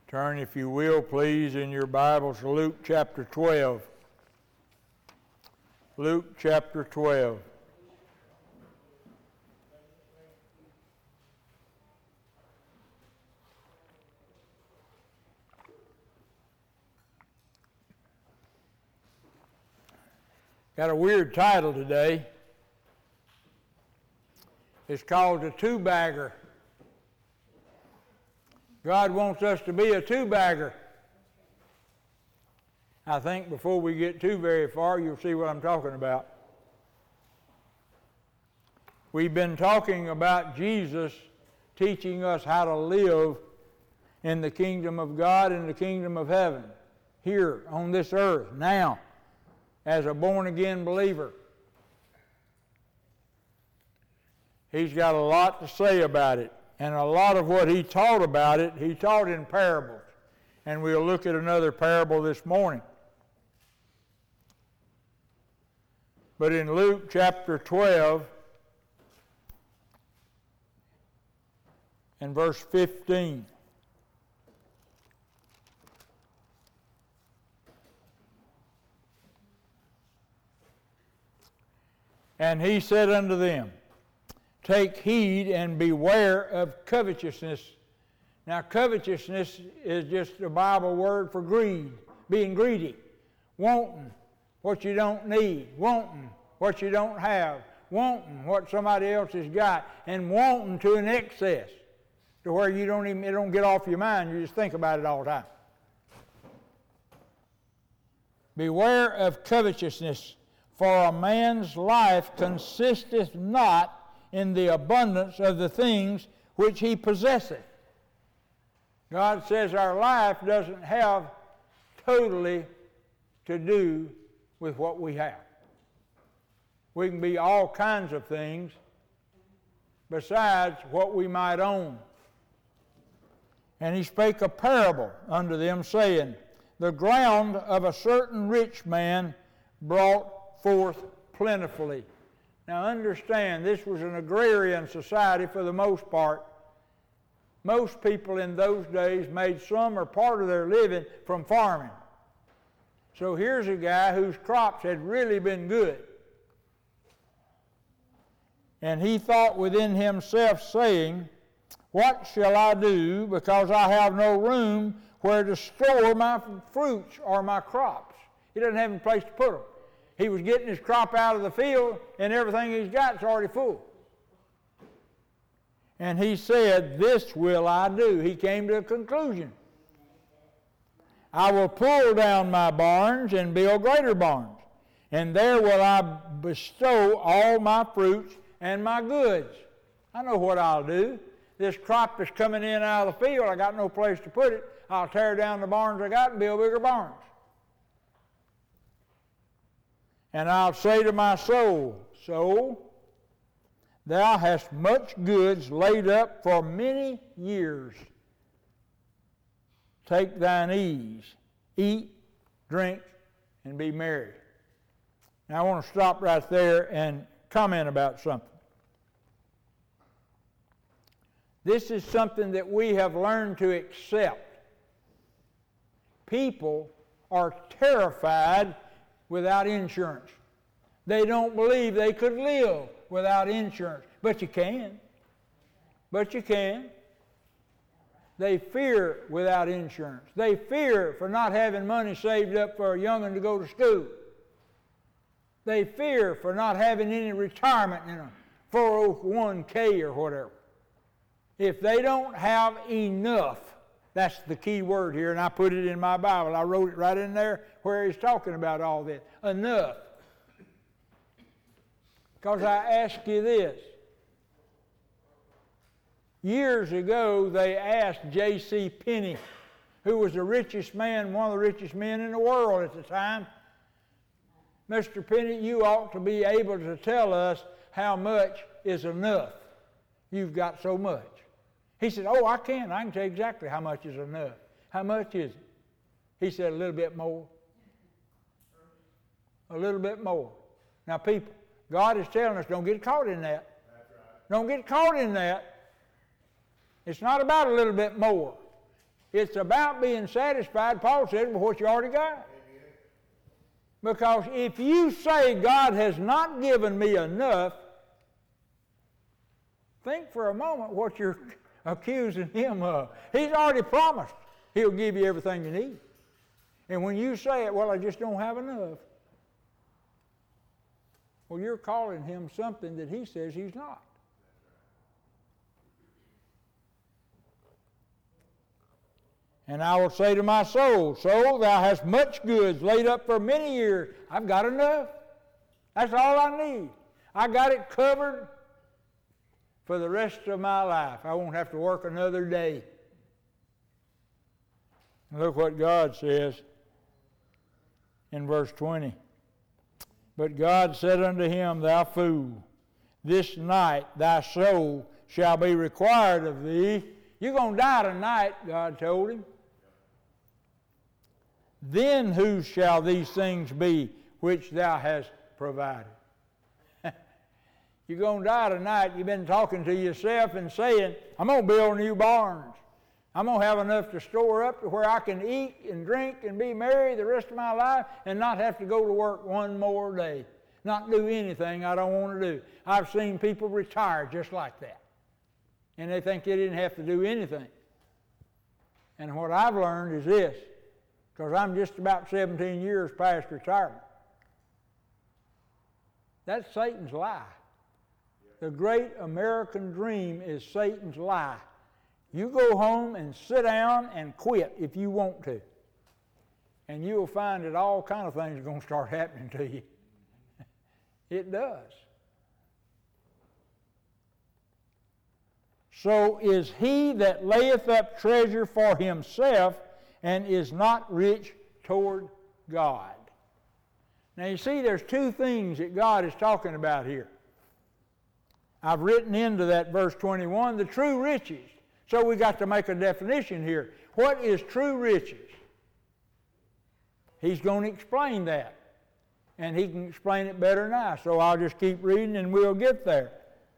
Turn, if you will, please, in your Bibles to Luke chapter 12. Luke chapter 12. Got a weird title today. It's called The Two-Bagger. God wants us to be a two-bagger. I think before we get too very far, you'll see what I'm talking about. We've been talking about Jesus teaching us how to live in the kingdom of God and the kingdom of heaven, here on this earth, now, as a born-again believer. He's got a lot to say about it. And a lot of what he taught about it, he taught in parables. And we'll look at another parable this morning. But in Luke chapter 12 and verse 15. And he said unto them, Take heed and beware of covetousness. Now, covetousness is just a Bible word for greed, being greedy, wanting what you don't need, wanting what you don't have, wanting what somebody else has got, and wanting to an excess, to where it don't get off your mind. You just think about it all the time. Beware of covetousness, for a man's life consisteth not in the abundance of the things which he possesseth. God says our life doesn't have totally to do with what we have. We can be all kinds of things besides what we might own. And he spake a parable unto them, saying, The ground of a certain rich man brought forth plentifully. Now understand, this was an agrarian society for the most part. Most people in those days made some or part of their living from farming. So here's a guy whose crops had really been good. And he thought within himself, saying, What shall I do, because I have no room where to store my fruits or my crops? He doesn't have any place to put them. He was getting his crop out of the field, and everything he's got is already full. And he said, This will I do. He came to a conclusion. I will pull down my barns and build greater barns, and there will I bestow all my fruits and my goods. I know what I'll do. This crop is coming in out of the field. I got no place to put it. I'll tear down the barns I got and build bigger barns. And I'll say to my soul, Soul, thou hast much goods laid up for many years. Take thine ease, eat, drink, and be merry. Now I want to stop right there and comment about something. This is something that we have learned to accept. People are terrified without insurance. They don't believe they could live without insurance. But you can. But you can. They fear without insurance. They fear for not having money saved up for a young'un to go to school. They fear for not having any retirement in a 401k or whatever. If they don't have enough, that's the key word here, and I put it in my Bible. I wrote it right in there where he's talking about all this. Enough. Because I ask you this. Years ago, they asked J.C. Penney, who was the richest man, one of the richest men in the world at the time, Mr. Penney, you ought to be able to tell us how much is enough. You've got so much. He said, I can. I can tell you exactly how much is enough. How much is it? He said, a little bit more. A little bit more. Now, people, God is telling us, don't get caught in that. That's right. Don't get caught in that. It's not about a little bit more. It's about being satisfied, Paul said, with what you already got. Because if you say God has not given me enough, think for a moment what you're accusing Him of. He's already promised He'll give you everything you need. And when you say it, well, I just don't have enough, well, you're calling Him something that He says He's not. And I will say to my soul, soul, thou hast much goods laid up for many years. I've got enough. That's all I need. I got it covered for the rest of my life. I won't have to work another day. And look what God says in verse 20. But God said unto him, thou fool, this night thy soul shall be required of thee. You're going to die tonight, God told him. Then whose shall these things be which thou hast provided? You're going to die tonight. You've been talking to yourself and saying, I'm going to build new barns. I'm going to have enough to store up to where I can eat and drink and be merry the rest of my life and not have to go to work one more day. Not do anything I don't want to do. I've seen people retire just like that. And they think they didn't have to do anything. And what I've learned is this, because I'm just about 17 years past retirement. That's Satan's lie. The great American dream is Satan's lie. You go home and sit down and quit if you want to. And you'll find that all kind of things are going to start happening to you. It does. So is he that layeth up treasure for himself and is not rich toward God. Now you see, there's two things that God is talking about here. I've written into that verse 21, the true riches. So we got to make a definition here. What is true riches? He's going to explain that. And he can explain it better than I. So I'll just keep reading and we'll get there.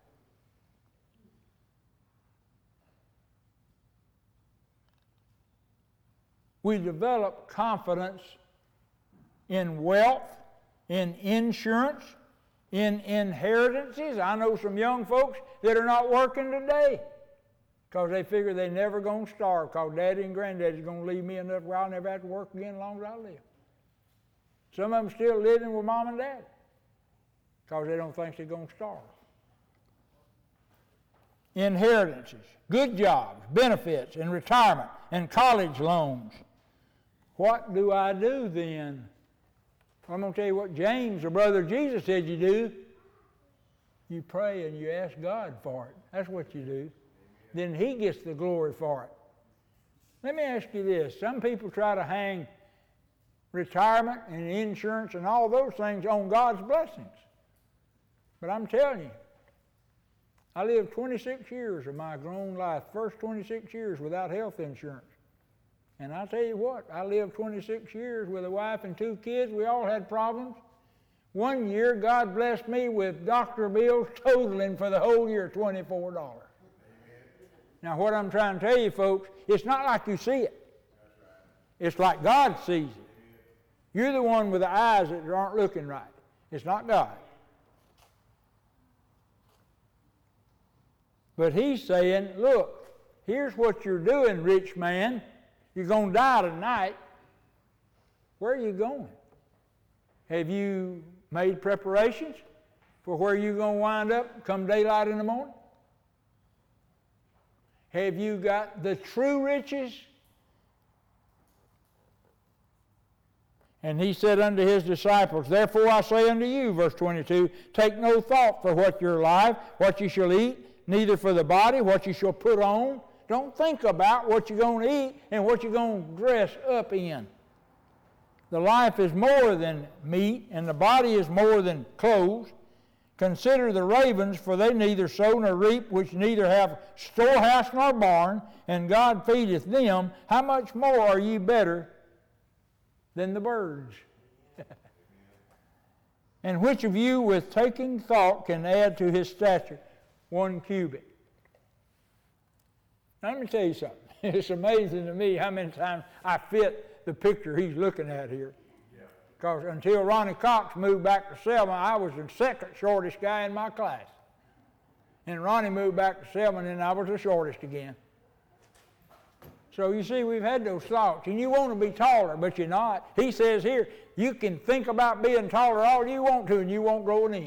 We develop confidence in wealth, in insurance, in inheritances. I know some young folks that are not working today because they figure they're never going to starve because Daddy and Granddaddy's going to leave me enough where I'll never have to work again as long as I live. Some of them still living with Mom and Dad because they don't think they're going to starve. Inheritances, good jobs, benefits, and retirement, and college loans. What do I do then? I'm going to tell you what James, the brother of Jesus, said you do. You pray and you ask God for it. That's what you do. Then He gets the glory for it. Let me ask you this. Some people try to hang retirement and insurance and all those things on God's blessings. But I'm telling you, I lived 26 years of my grown life, first 26 years without health insurance. And I'll tell you what, I lived 26 years with a wife and 2 kids. We all had problems. One year, God blessed me with doctor bills totaling for the whole year $24. Amen. Now, what I'm trying to tell you, folks, it's not like you see it. It's like God sees it. You're the one with the eyes that aren't looking right. It's not God. But He's saying, look, here's what you're doing, rich man. You're going to die tonight. Where are you going? Have you made preparations for where you're going to wind up come daylight in the morning? Have you got the true riches? And He said unto His disciples, therefore I say unto you, verse 22, take no thought for what you're alive, what you shall eat, neither for the body, what you shall put on. Don't think about what you're going to eat and what you're going to dress up in. The life is more than meat, and the body is more than clothes. Consider the ravens, for they neither sow nor reap, which neither have storehouse nor barn, and God feedeth them. How much more are ye better than the birds? And which of you with taking thought can add to his stature 1 cubit? Now, let me tell you something. It's amazing to me how many times I fit the picture he's looking at here. Because until Ronnie Cox moved back to Selma, I was the second shortest guy in my class. And Ronnie moved back to Selma, and I was the shortest again. So you see, we've had those thoughts. And you want to be taller, but you're not. He says here, you can think about being taller all you want to, and you won't grow an inch.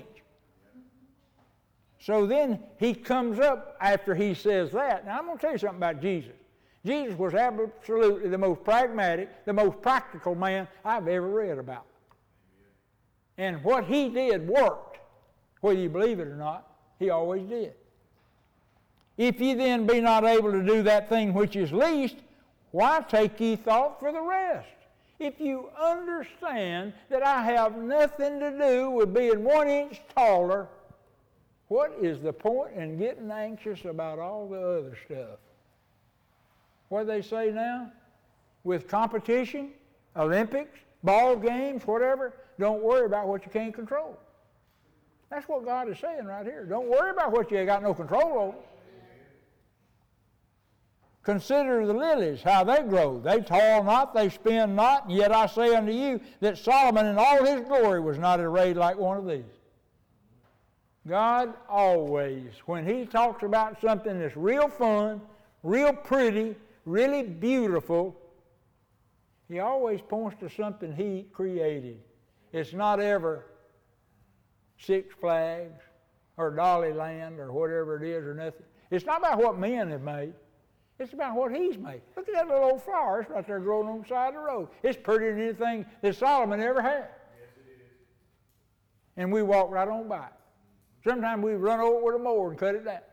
So then he comes up after he says that. Now I'm going to tell you something about Jesus. Jesus was absolutely the most pragmatic, the most practical man I've ever read about. And what he did worked. Whether you believe it or not, he always did. If ye then be not able to do that thing which is least, why take ye thought for the rest? If you understand that I have nothing to do with being 1 inch taller, what is the point in getting anxious about all the other stuff? What do they say now? With competition, Olympics, ball games, whatever, don't worry about what you can't control. That's what God is saying right here. Don't worry about what you ain't got no control over. Consider the lilies, how they grow. They toil not, they spin not, and yet I say unto you that Solomon in all his glory was not arrayed like one of these. God always, when he talks about something that's real fun, real pretty, really beautiful, he always points to something he created. It's not ever Six Flags or Dollyland or whatever it is or nothing. It's not about what men have made. It's about what he's made. Look at that little old flower. It's right there growing on the side of the road. It's prettier than anything that Solomon ever had. Yes, it is. And we walk right on by it. Sometimes we run over it with a mower and cut it down.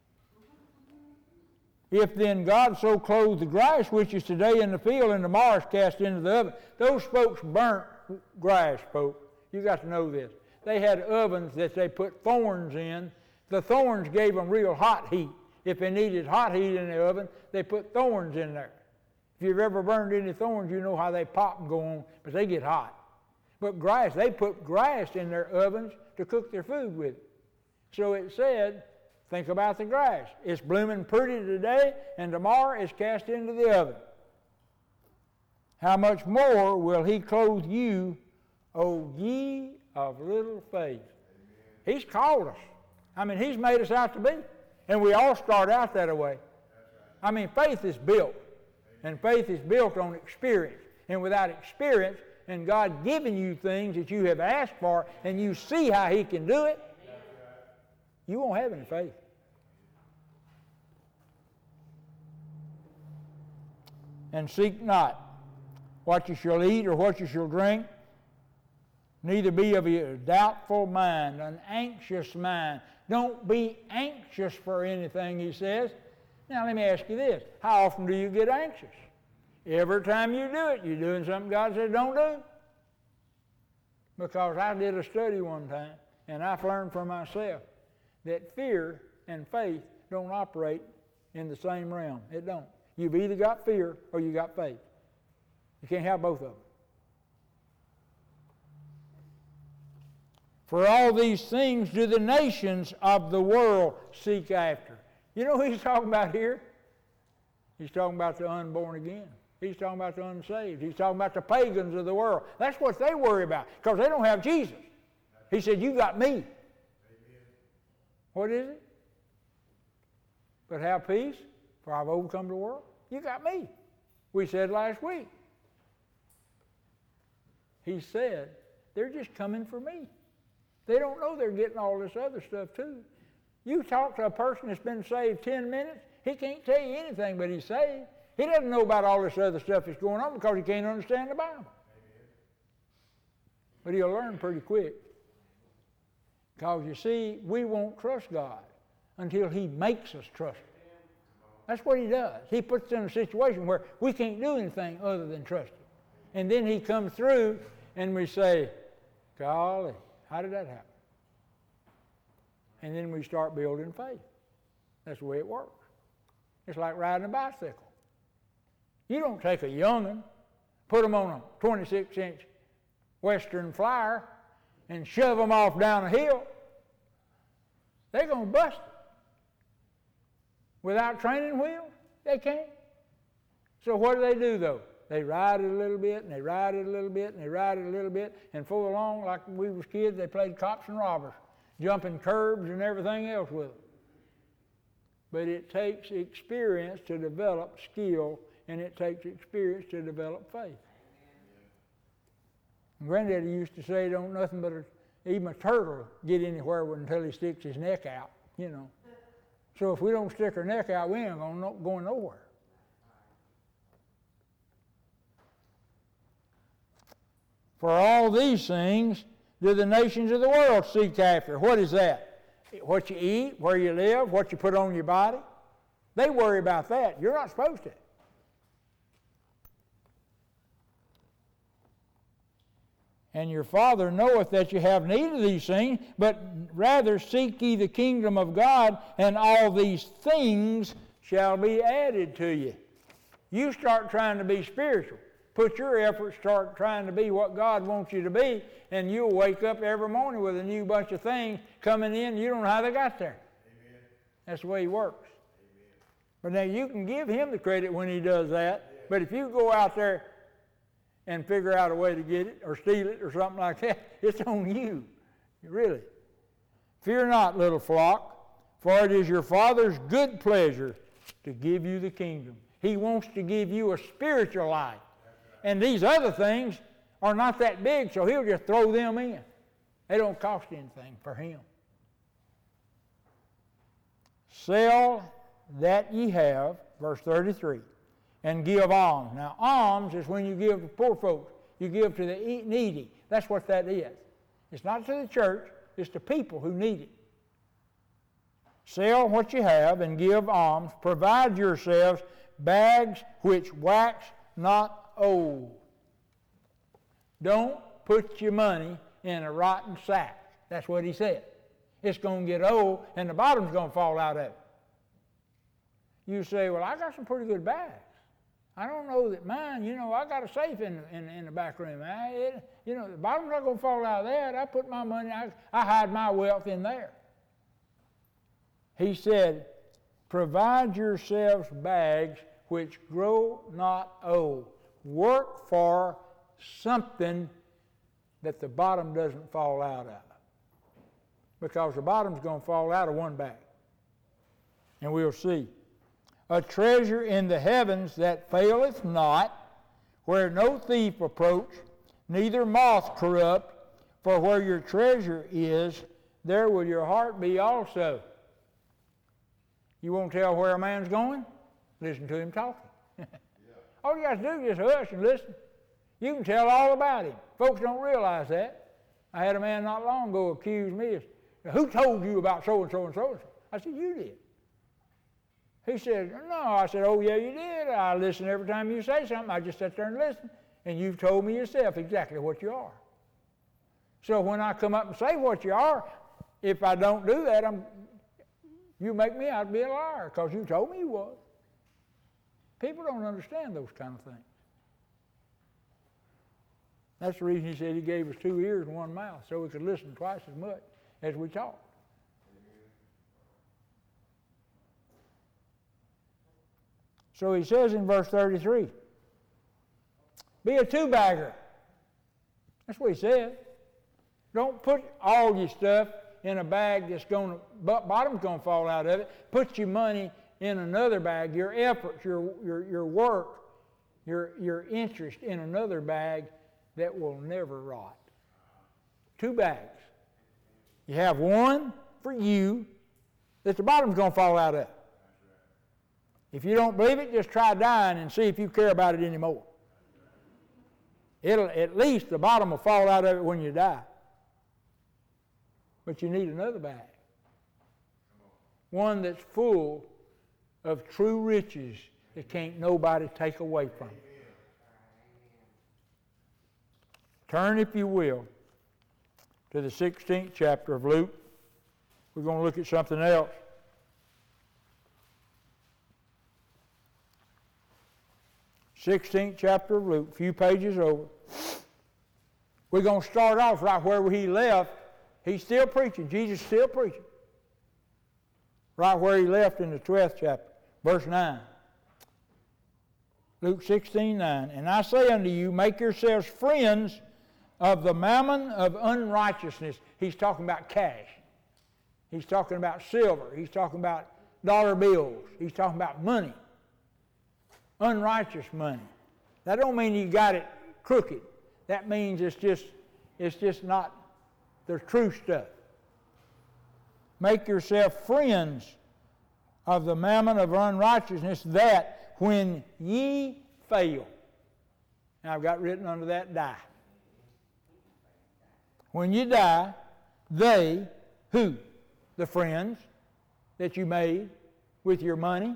If then God so clothed the grass which is today in the field and tomorrow is cast into the oven. Those folks burnt grass, folks. You got to know this. They had ovens that they put thorns in. The thorns gave them real hot heat. If they needed hot heat in the oven, they put thorns in there. If you've ever burned any thorns, you know how they pop and go on, but they get hot. But grass, they put grass in their ovens to cook their food with. So it said, think about the grass. It's blooming pretty today, and tomorrow it's cast into the oven. How much more will he clothe you, O ye of little faith? Amen. He's called us. I mean, he's made us out to be. And we all start out that way. Right. I mean, faith is built. Amen. And faith is built on experience. And without experience, and God giving you things that you have asked for, and you see how he can do it, you won't have any faith. And seek not what you shall eat or what you shall drink, neither be of a doubtful mind, an anxious mind. Don't be anxious for anything, he says. Now let me ask you this. How often do you get anxious? Every time you do it, you're doing something God said don't do. Because I did a study one time, and I've learned for myself that fear and faith don't operate in the same realm. It don't. You've either got fear or you got faith. You can't have both of them. For all these things do the nations of the world seek after. You know what he's talking about here? He's talking about the unborn again. He's talking about the unsaved. He's talking about the pagans of the world. That's what they worry about because they don't have Jesus. He said, you got me. Amen. What is it? But have peace, for I've overcome the world. You got me. We said last week. He said, they're just coming for me. They don't know they're getting all this other stuff too. You talk to a person that's been saved 10 minutes, he can't tell you anything but he's saved. He doesn't know about all this other stuff that's going on because he can't understand the Bible. Amen. But he'll learn pretty quick. Because you see, we won't trust God until he makes us trust him. That's what he does. He puts us in a situation where we can't do anything other than trust him. And then he comes through and we say, golly, how did that happen? And then we start building faith. That's the way it works. It's like riding a bicycle. You don't take a young'un, put them on a 26-inch Western Flyer, and shove them off down a hill. They're going to bust it. Without training wheels, they can't. So what do though? They ride it a little bit, and they ride it a little bit, and they ride it a little bit, and before long, like when we was kids, they played cops and robbers, jumping curbs and everything else with them. But it takes experience to develop skill, and it takes experience to develop faith. Granddaddy used to say, don't nothing but even a turtle get anywhere until he sticks his neck out, you know. So if we don't stick our neck out, we ain't going nowhere. For all these things do the nations of the world seek after. What is that? What you eat, where you live, what you put on your body. They worry about that. You're not supposed to. And your Father knoweth that you have need of these things, but rather seek ye the kingdom of God, and all these things shall be added to you. You start trying to be spiritual. Put your efforts, start trying to be what God wants you to be, and you'll wake up every morning with a new bunch of things coming in. You don't know how they got there. Amen. That's the way He works. Amen. But now you can give Him the credit when He does that, yeah. But if you go out there and figure out a way to get it or steal it or something like that, it's on you, really. Fear not, little flock, for it is your Father's good pleasure to give you the kingdom. He wants to give you a spiritual life. And these other things are not that big, so He'll just throw them in. They don't cost anything for Him. Sell that ye have, verse 33, and give alms. Now, alms is when you give to poor folks. You give to the needy. That's what that is. It's not to the church. It's to people who need it. Sell what you have and give alms. Provide yourselves bags which wax not old. Don't put your money in a rotten sack. That's what He said. It's going to get old, and the bottom's going to fall out of it. You say, well, I got some pretty good bags. I don't know that mine, I got a safe in the back room. The bottom's not going to fall out of that. I put my money, I hide my wealth in there. He said, provide yourselves bags which grow not old. Work for something that the bottom doesn't fall out of. Because the bottom's going to fall out of one bag. And we'll see. A treasure in the heavens that faileth not, where no thief approach, neither moth corrupt, for where your treasure is, there will your heart be also. You won't tell where a man's going? Listen to him talking. All you got to do is just hush and listen. You can tell all about him. Folks don't realize that. I had a man not long ago accuse me. Who told you about so-and-so and so-and-so? I said, you did. He said, no. I said, oh, yeah, you did. I listen every time you say something. I just sit there and listen. And you've told me yourself exactly what you are. So when I come up and say what you are, if I don't do that, you make me out to be a liar because you told me you was. People don't understand those kind of things. That's the reason He said He gave us 2 ears and 1 mouth, so we could listen twice as much as we talk. So He says in verse 33, be a two-bagger. That's what He said. Don't put all your stuff in a bag that's bottom's going to fall out of it. Put your money in another bag, your efforts, your work, your interest in another bag that will never rot. 2 bags. You have one for you that the bottom's going to fall out of. If you don't believe it, just try dying and see if you care about it anymore. At least the bottom will fall out of it when you die. But you need another bag. One that's full of true riches that can't nobody take away from you. Turn, if you will, to the 16th chapter of Luke. We're going to look at something else. th chapter of Luke, a few pages over. We're going to start off right where He left. He's still preaching. Jesus is still preaching. Right where He left in the 12th chapter, verse 9. Luke 16:9. And I say unto you, make yourselves friends of the mammon of unrighteousness. He's talking about cash. He's talking about silver. He's talking about dollar bills. He's talking about money. Unrighteous money. That don't mean you got it crooked. That means it's just not the true stuff. Make yourself friends of the mammon of unrighteousness, that when ye fail. Now I've got written under that, die. When you die, they, who? The friends that you made with your money,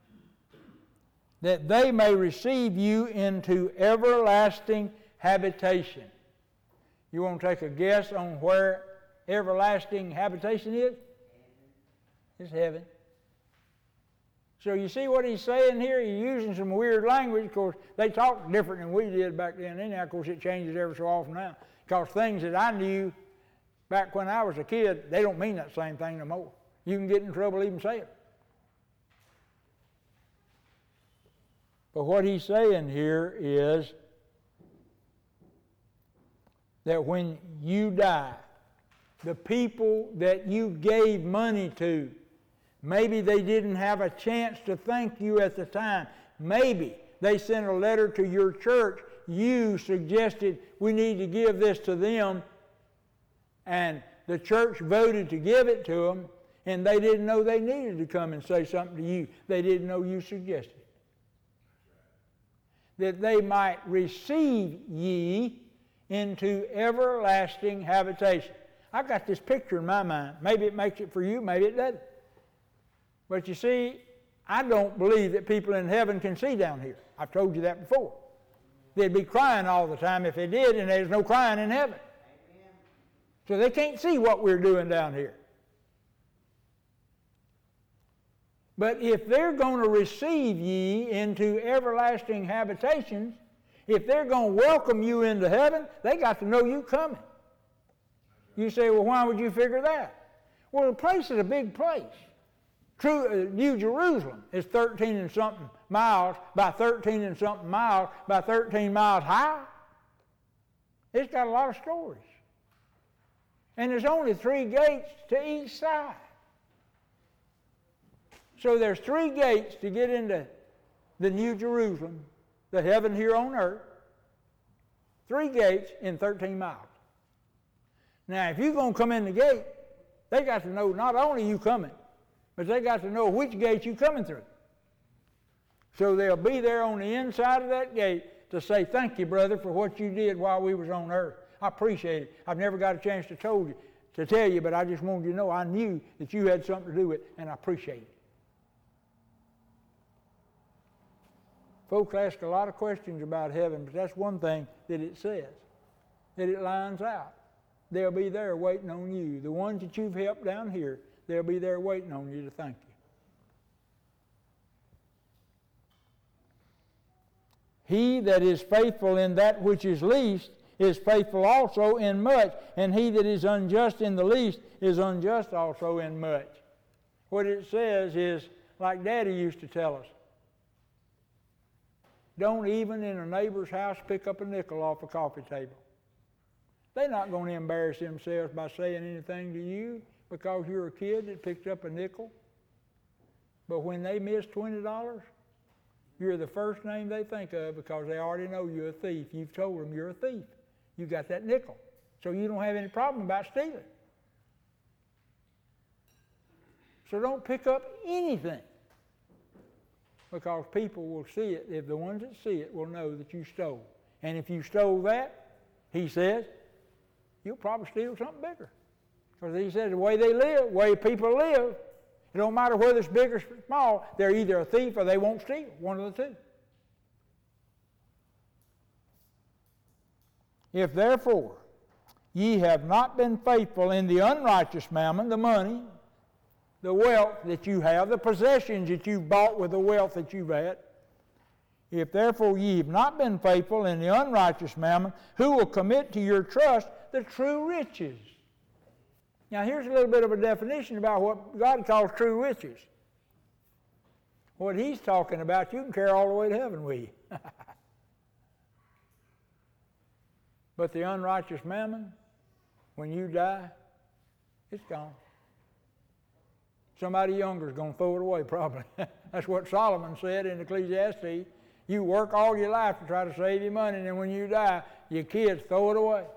that they may receive you into everlasting habitation. You want to take a guess on where everlasting habitation is? It's heaven. So you see what he's saying here? He's using some weird language. Of course, they talked different than we did back then. Anyhow, of course, it changes every so often now. Because things that I knew back when I was a kid, they don't mean that same thing no more. You can get in trouble even saying it. But what he's saying here is that when you die, the people that you gave money to, maybe they didn't have a chance to thank you at the time. Maybe they sent a letter to your church. You suggested we need to give this to them, and the church voted to give it to them, and they didn't know they needed to come and say something to you. They didn't know you suggested it. That they might receive ye into everlasting habitation. I've got this picture in my mind. Maybe it makes it for you, maybe it doesn't. But you see, I don't believe that people in heaven can see down here. I've told you that before. They'd be crying all the time if they did, and there's no crying in heaven. Amen. So they can't see what we're doing down here. But if they're going to receive ye into everlasting habitations, if they're going to welcome you into heaven, they got to know you coming. You say, well, why would you figure that? Well, the place is a big place. New Jerusalem is 13 and something miles by 13 and something miles by 13 miles high. It's got a lot of stories. And there's only 3 gates to each side. So there's 3 gates to get into the New Jerusalem, the heaven here on earth. 3 gates in 13 miles. Now, if you're going to come in the gate, they got to know not only you coming, but they got to know which gate you're coming through. So they'll be there on the inside of that gate to say, thank you, brother, for what you did while we was on earth. I appreciate it. I've never got a chance to tell you, but I just wanted you to know I knew that you had something to do with it, and I appreciate it. Folks ask a lot of questions about heaven, but that's one thing that it says, that it lines out. They'll be there waiting on you. The ones that you've helped down here, they'll be there waiting on you to thank you. He that is faithful in that which is least is faithful also in much, and he that is unjust in the least is unjust also in much. What it says is, like Daddy used to tell us, don't even in a neighbor's house pick up a nickel off a coffee table. They're not going to embarrass themselves by saying anything to you because you're a kid that picked up a nickel. But when they miss $20, you're the first name they think of because they already know you're a thief. You've told them you're a thief. You got that nickel. So you don't have any problem about stealing. So don't pick up anything because people will see it. If the ones that see it will know that you stole. And if you stole that, he says, you'll probably steal something bigger. Because he says the way they live, the way people live, it don't matter whether it's big or small, they're either a thief or they won't steal. One of the two. If therefore ye have not been faithful in the unrighteous mammon, the money, the wealth that you have, the possessions that you've bought with the wealth that you've had, if therefore ye have not been faithful in the unrighteous mammon, who will commit to your trust the true riches? Now here's a little bit of a definition about what God calls true riches. What he's talking about, you can carry all the way to heaven with you. But the unrighteous mammon, when you die, it's gone. Somebody younger is going to throw it away, probably. That's what Solomon said in Ecclesiastes. You work all your life to try to save your money, and then when you die, your kids throw it away.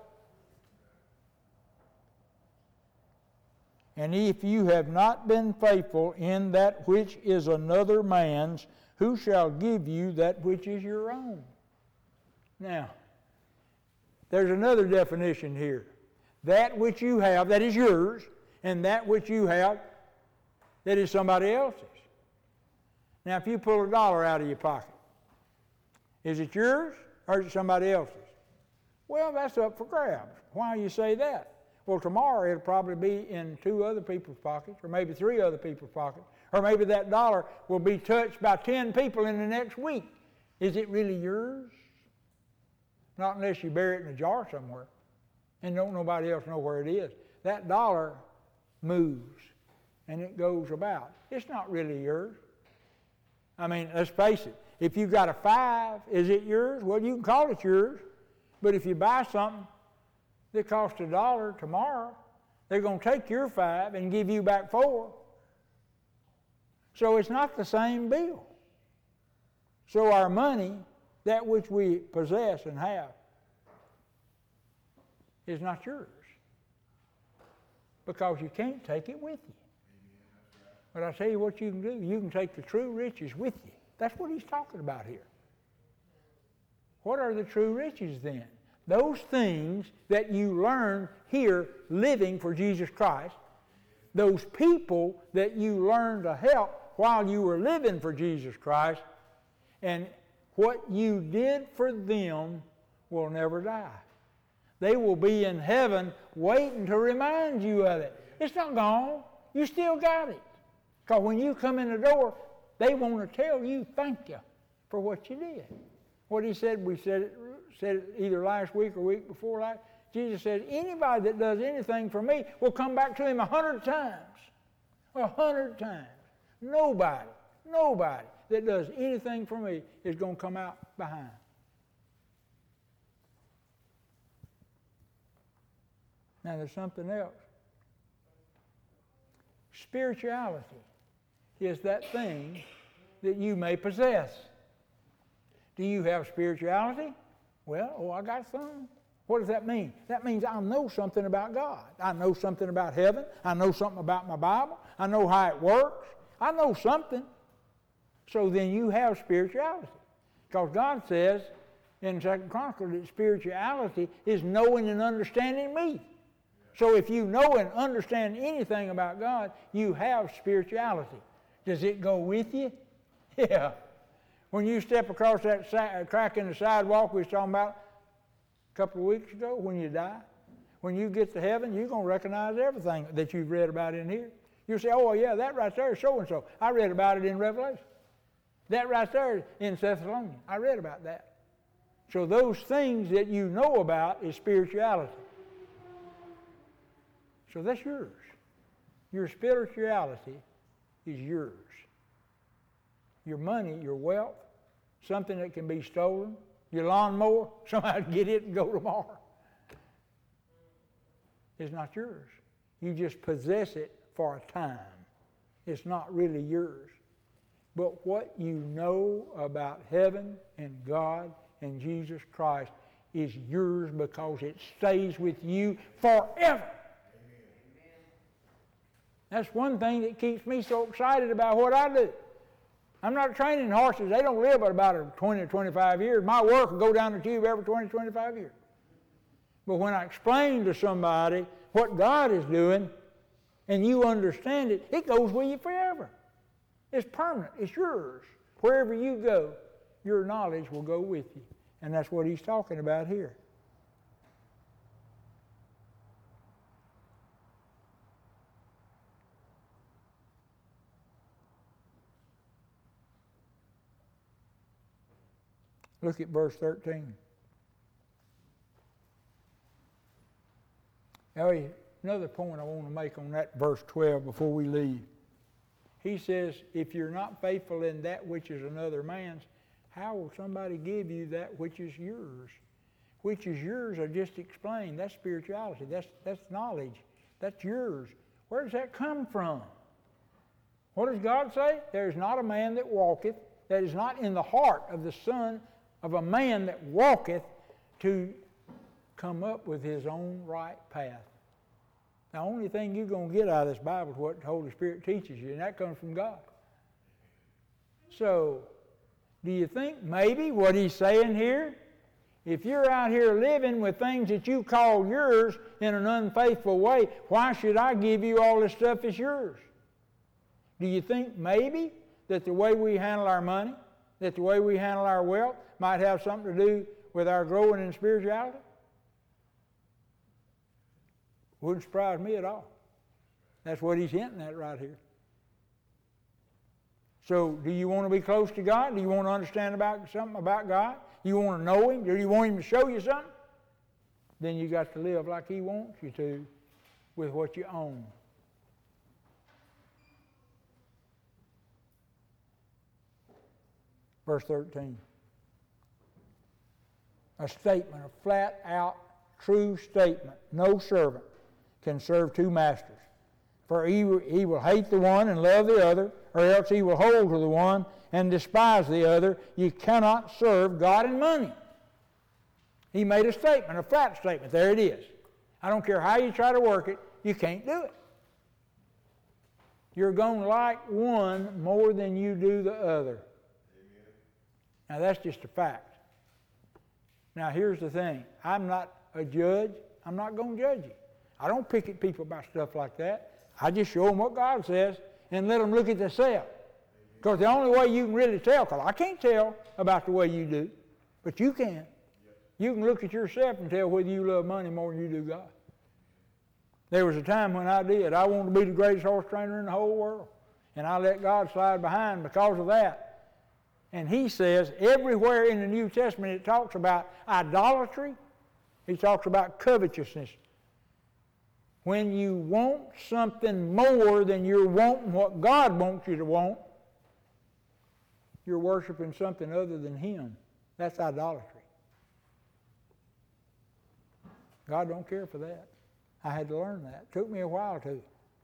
And if you have not been faithful in that which is another man's, who shall give you that which is your own? Now, there's another definition here. That which you have, that is yours, and that which you have, that is somebody else's. Now, if you pull $1 out of your pocket, is it yours or is it somebody else's? Well, that's up for grabs. Why do you say that? Well, tomorrow it'll probably be in 2 other people's pockets, or maybe 3 other people's pockets, or maybe that dollar will be touched by 10 people in the next week. Is it really yours? Not unless you bury it in a jar somewhere and don't nobody else know where it is. That dollar moves and it goes about. It's not really yours. I mean, let's face it. If you've got a 5, is it yours? Well, you can call it yours. But if you buy something that costs $1 tomorrow, they're going to take your 5 and give you back 4. So it's not the same bill. So our money, that which we possess and have, is not yours. Because you can't take it with you. But I tell you what you can do. You can take the true riches with you. That's what he's talking about here. What are the true riches then? Those things that you learn here living for Jesus Christ, those people that you learn to help while you were living for Jesus Christ, and what you did for them will never die. They will be in heaven waiting to remind you of it. It's not gone. You still got it. Because when you come in the door, they want to tell you thank you for what you did. What he said, we said it either last week or week before last. Jesus said, anybody that does anything for me will come back to him 100 times. 100 times. Nobody that does anything for me is going to come out behind. Now there's something else. Spirituality is that thing that you may possess. Do you have spirituality? Well, I got some. What does that mean? That means I know something about God. I know something about heaven. I know something about my Bible. I know how it works. I know something. So then you have spirituality. Because God says in 2 Chronicles that spirituality is knowing and understanding me. So if you know and understand anything about God, you have spirituality. Does it go with you? Yeah. When you step across that crack in the sidewalk we was talking about a couple of weeks ago, when you die, when you get to heaven, you're going to recognize everything that you've read about in here. You'll say, oh, yeah, that right there is so-and-so. I read about it in Revelation. That right there in Thessalonians. I read about that. So those things that you know about is spirituality. So that's yours. Your spirituality is yours. Your money, your wealth, something that can be stolen, your lawnmower, somebody get it and go tomorrow, is not yours. You just possess it for a time. It's not really yours. But what you know about heaven and God and Jesus Christ is yours because it stays with you forever. That's one thing that keeps me so excited about what I do. I'm not training horses. They don't live but about 20 or 25 years. My work will go down the tube every 20 or 25 years. But when I explain to somebody what God is doing and you understand it, it goes with you forever. It's permanent. It's yours. Wherever you go, your knowledge will go with you. And that's what he's talking about here. Look at verse 13. Now, another point I want to make on that verse 12 before we leave. He says, if you're not faithful in that which is another man's, how will somebody give you that which is yours? Which is yours, I just explained. That's spirituality. That's knowledge. That's yours. Where does that come from? What does God say? There is not a man that walketh, that is not in the heart of the son of a man that walketh to come up with his own right path. The only thing you're going to get out of this Bible is what the Holy Spirit teaches you, and that comes from God. So, do you think maybe what he's saying here, if you're out here living with things that you call yours in an unfaithful way, why should I give you all this stuff as yours? Do you think maybe that the way we handle our money, that the way we handle our wealth might have something to do with our growing in spirituality? Wouldn't surprise me at all. That's what he's hinting at right here. So, do you want to be close to God? Do you want to understand something about God? Do you want to know Him? Do you want Him to show you something? Then you got to live like He wants you to with what you own. Verse 13. A statement, a flat out true statement. No servant can serve two masters. For he will hate the one and love the other, or else he will hold to the one and despise the other. You cannot serve God and money. He made a statement, a flat statement. There it is. I don't care how you try to work it, you can't do it. You're going to like one more than you do the other. Amen. Now that's just a fact. Now here's the thing. I'm not a judge. I'm not going to judge you. I don't pick at people about stuff like that. I just show them what God says and let them look at themselves. Because the only way you can really tell, because I can't tell about the way you do, but you can. You can look at yourself and tell whether you love money more than you do God. There was a time when I did. I wanted to be the greatest horse trainer in the whole world. And I let God slide behind because of that. And He says everywhere in the New Testament it talks about idolatry. He talks about covetousness. When you want something more than you're wanting what God wants you to want, you're worshiping something other than Him. That's idolatry. God don't care for that. I had to learn that. It took me a while to.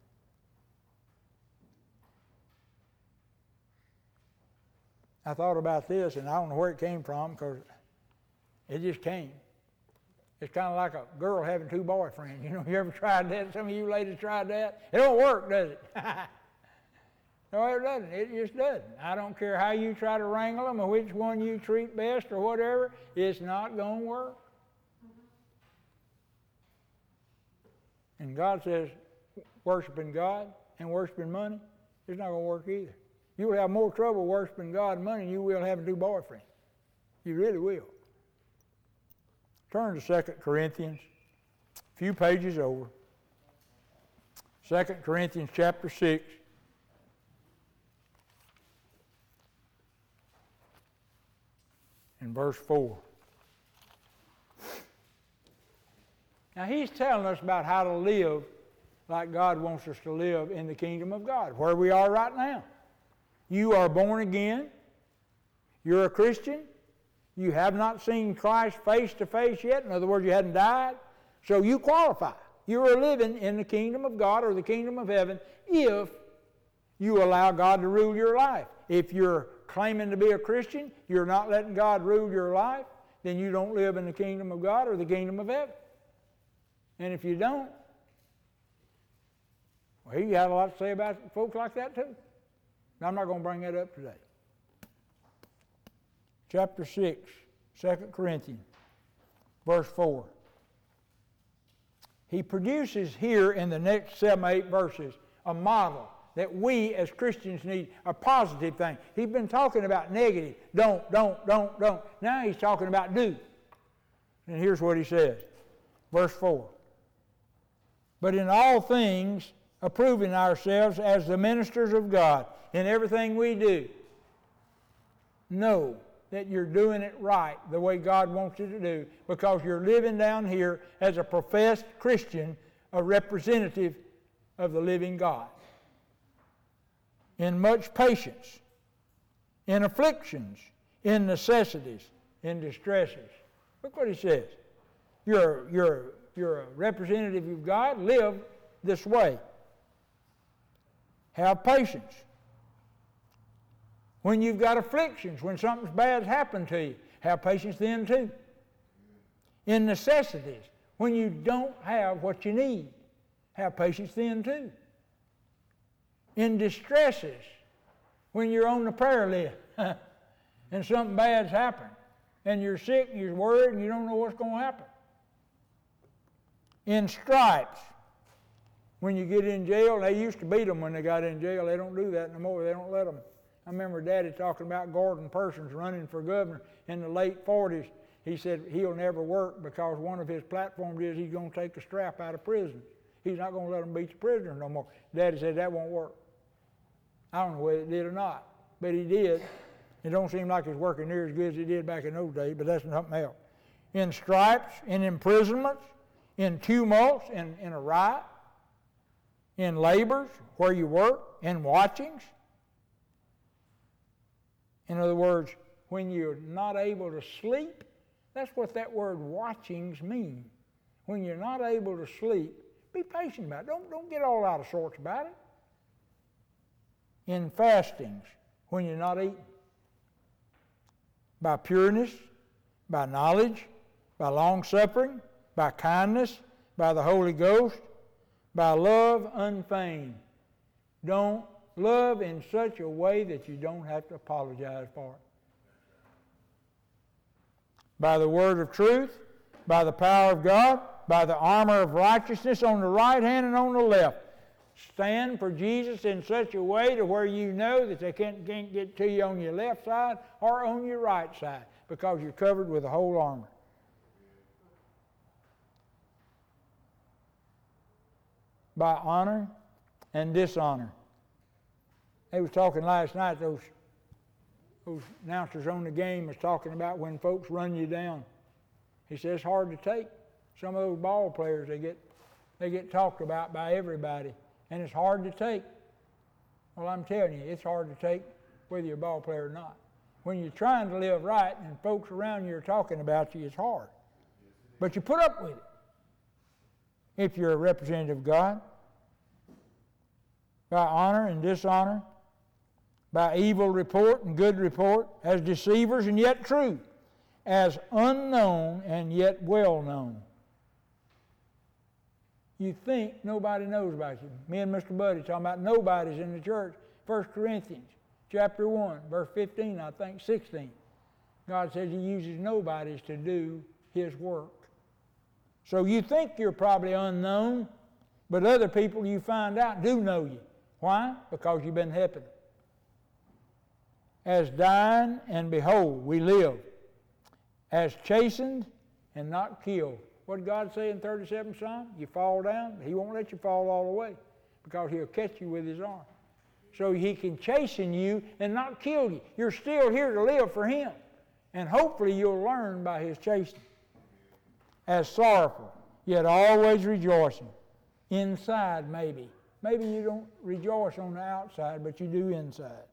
I thought about this, and I don't know where it came from because it just came. It's kind of like a girl having two boyfriends. You know, you ever tried that? Some of you ladies tried that? It don't work, does it? No, it doesn't. It just doesn't. I don't care how you try to wrangle them or which one you treat best or whatever. It's not going to work. And God says worshiping God and worshiping money, it's not going to work either. You will have more trouble worshiping God and money than you will having two boyfriends. You really will. Turn to 2 Corinthians, a few pages over. 2 Corinthians chapter 6. And verse 4. Now he's telling us about how to live like God wants us to live in the kingdom of God, where we are right now. You are born again. You're a Christian. You have not seen Christ face to face yet. In other words, you hadn't died. So you qualify. You are living in the kingdom of God or the kingdom of heaven if you allow God to rule your life. If you're claiming to be a Christian, you're not letting God rule your life, then you don't live in the kingdom of God or the kingdom of heaven. And if you don't, well, you got a lot to say about folks like that too. But I'm not going to bring that up today. Chapter 6, 2 Corinthians, verse 4. He produces here in the next 7, 8 verses a model that we as Christians need, a positive thing. He's been talking about negative, don't. Now he's talking about do. And here's what he says, verse 4. But in all things, approving ourselves as the ministers of God, in everything we do, know that you're doing it right the way God wants you to do, because you're living down here as a professed Christian, a representative of the living God. in much patience, in afflictions, in necessities, in distresses. Look what he says. You're a representative of God. Live this way. Have patience. When you've got afflictions, when something bad's happened to you, have patience then too. In necessities, when you don't have what you need, have patience then too. In distresses, when you're on the prayer list and something bad's happened, and you're sick and you're worried and you don't know what's going to happen. In stripes, when you get in jail, they used to beat them when they got in jail. They don't do that no more. They don't let them. I remember Daddy talking about Gordon Persons running for governor in the late 40s. He said he'll never work because one of his platforms is he's going to take the strap out of prison. He's not going to let them beat the prisoners no more. Daddy said that won't work. I don't know whether it did or not, but he did. It don't seem like it's working near as good as it did back in those days, but that's something else. In stripes, in imprisonments, in tumults, in a riot, in labors where you work, in watchings. In other words, when you're not able to sleep, that's what that word watchings means. When you're not able to sleep, be patient about it. Don't get all out of sorts about it. In fastings, when you're not eating. By pureness, by knowledge, by long-suffering, by kindness, by the Holy Ghost, by love unfeigned. Don't love in such a way that you don't have to apologize for it. By the word of truth, by the power of God, by the armor of righteousness on the right hand and on the left. Stand for Jesus in such a way to where you know that they can't get to you on your left side or on your right side because you're covered with the whole armor. By honor and dishonor. They was talking last night, those announcers on the game was talking about when folks run you down. He says it's hard to take. Some of those ball players, they get talked about by everybody. And it's hard to take. Well, I'm telling you, it's hard to take whether you're a ball player or not. When you're trying to live right and folks around you are talking about you, it's hard. But you put up with it if you're a representative of God. By honor and dishonor, by evil report and good report, as deceivers and yet true, as unknown and yet well known. You think nobody knows about you. Me and Mr. Buddy talking about nobodies in the church. 1 Corinthians chapter 1, verse 15, I think 16. God says He uses nobodies to do His work. So you think you're probably unknown, but other people you find out do know you. Why? Because you've been helping them. As dying, and behold, we live. As chastened and not killed. What did God say in 37th Psalm? You fall down, He won't let you fall all the way because He'll catch you with His arm. So He can chasten you and not kill you. You're still here to live for Him. And hopefully you'll learn by His chastening. As sorrowful, yet always rejoicing. Inside, maybe. Maybe you don't rejoice on the outside, but you do inside.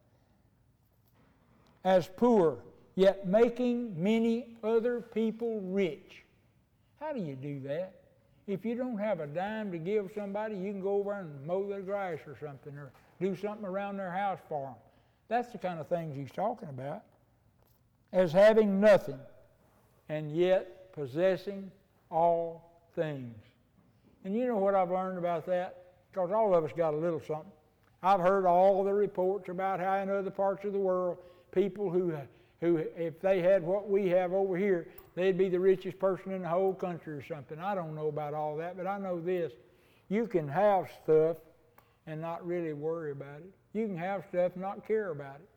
As poor, yet making many other people rich. How do you do that? If you don't have a dime to give somebody, you can go over and mow their grass or something, or do something around their house for them. That's the kind of things he's talking about. As having nothing, and yet possessing all things. And you know what I've learned about that? Because all of us got a little something. I've heard all the reports about how in other parts of the world, people who if they had what we have over here, they'd be the richest person in the whole country or something. I don't know about all that, but I know this. You can have stuff and not really worry about it. You can have stuff and not care about it.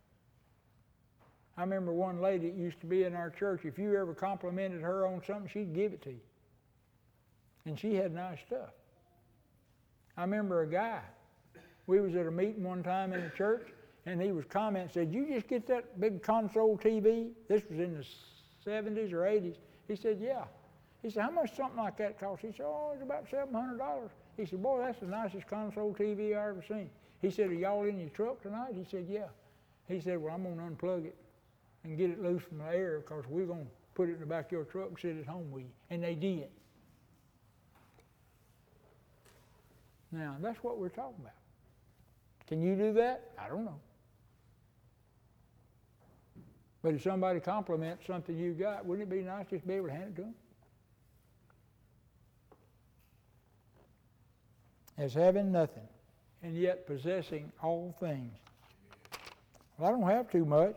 I remember one lady that used to be in our church, if you ever complimented her on something, she'd give it to you. And she had nice stuff. I remember a guy, we was at a meeting one time in the church, and he was commenting, said, you just get that big console TV? This was in the 70s or 80s. He said, yeah. He said, how much something like that cost? He said, oh, it's about $700. He said, boy, that's the nicest console TV I ever seen. He said, are y'all in your truck tonight? He said, yeah. He said, well, I'm going to unplug it and get it loose from the air because we're going to put it in the back of your truck and sit at home with you. And they did. Now, that's what we're talking about. Can you do that? I don't know. But if somebody compliments something you got, wouldn't it be nice just to be able to hand it to them? As having nothing, and yet possessing all things. Well, I don't have too much,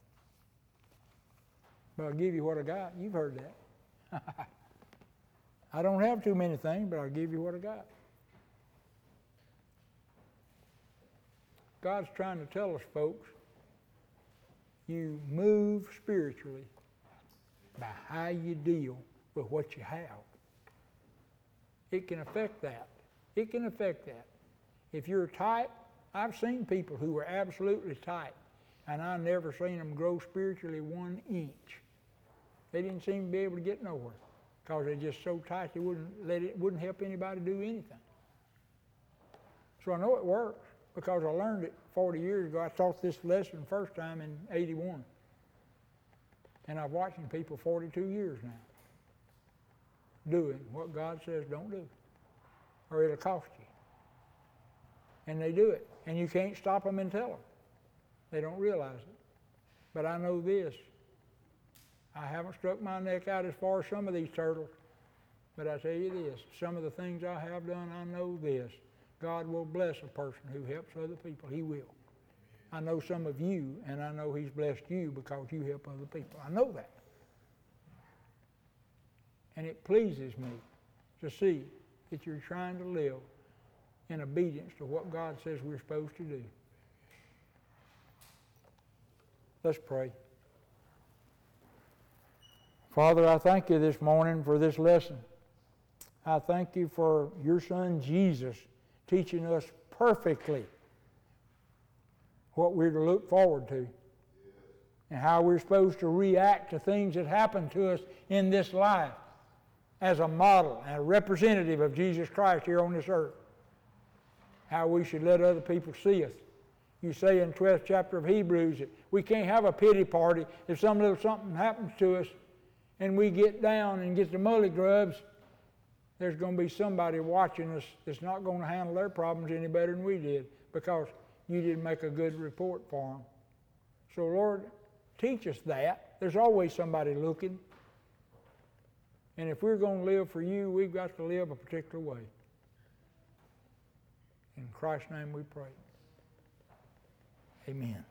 but I'll give you what I got. You've heard that. I don't have too many things, but I'll give you what I got. God's trying to tell us, folks, you move spiritually by how you deal with what you have. It can affect that. It can affect that. If you're tight, I've seen people who were absolutely tight, and I never seen them grow spiritually 1 inch. They didn't seem to be able to get nowhere because they're just so tight they wouldn't help anybody do anything. So I know it works because I learned it 40 years ago. I taught this lesson first time in 81. And I've watched people 42 years now doing what God says don't do, or it'll cost you. And they do it. And you can't stop them and tell them. They don't realize it. But I know this. I haven't struck my neck out as far as some of these turtles. But I tell you this, some of the things I have done, I know this. God will bless a person who helps other people. He will. I know some of you, and I know He's blessed you because you help other people. I know that. And it pleases me to see that you're trying to live in obedience to what God says we're supposed to do. Let's pray. Father, I thank you this morning for this lesson. I thank you for your Son Jesus teaching us perfectly what we're to look forward to and how we're supposed to react to things that happen to us in this life as a model and a representative of Jesus Christ here on this earth. How we should let other people see us. You say in the 12th chapter of Hebrews that we can't have a pity party if some little something happens to us and we get down and get the mully grubs. There's going to be somebody watching us that's not going to handle their problems any better than we did because you didn't make a good report for them. So, Lord, teach us that. There's always somebody looking. And if we're going to live for you, we've got to live a particular way. In Christ's name we pray. Amen.